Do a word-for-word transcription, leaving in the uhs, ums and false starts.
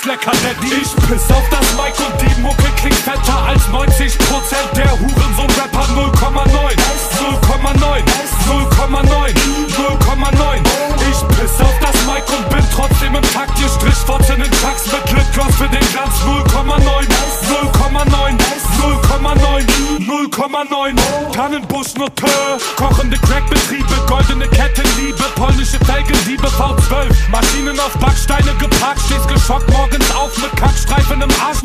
ist lecker, Daddy. Ich piss auf das Mic und die Mucke klingt fetter als neunzig Prozent der Hurensohn-Rapper. Null Komma neun, null Komma neun, null Komma neun, null Komma neun. Ich piss auf das Mic und bin trotzdem im Takt. Ihr Strichwort in den Tax mit Lipgloss für den Glanz. Null Komma neun, null Komma neun, null Komma neun, null Komma neun. Tannenbusch, Note, kochende Crackbetriebe, goldene Kettenliebe, polnische Felgenliebe, V zwölf. Maschinen auf Backsteine geparkt, stehst geschockt morgens auf mit Kackstreifen im Arsch.